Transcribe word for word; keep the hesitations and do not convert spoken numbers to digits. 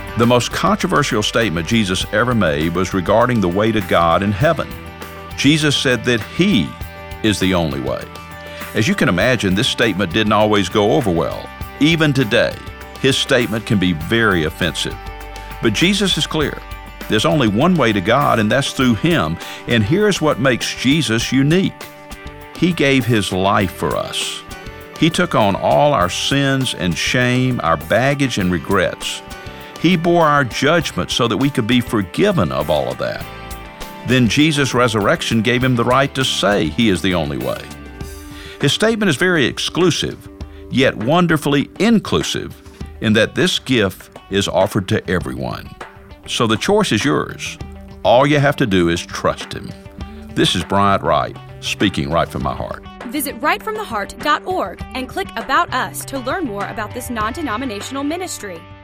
The most controversial statement Jesus ever made was regarding the way to God in heaven. Jesus said that He is the only way. As you can imagine, this statement didn't always go over well. Even today, His statement can be very offensive. But Jesus is clear. There's only one way to God, and that's through Him. And here's what makes Jesus unique. He gave His life for us. He took on all our sins and shame, our baggage and regrets. He bore our judgment so that we could be forgiven of all of that. Then Jesus' resurrection gave Him the right to say He is the only way. His statement is very exclusive, yet wonderfully inclusive, in that this gift is offered to everyone. So the choice is yours. All you have to do is trust Him. This is Bryant Wright, speaking right from my heart. Visit right from the heart dot org and click About Us to learn more about this non-denominational ministry.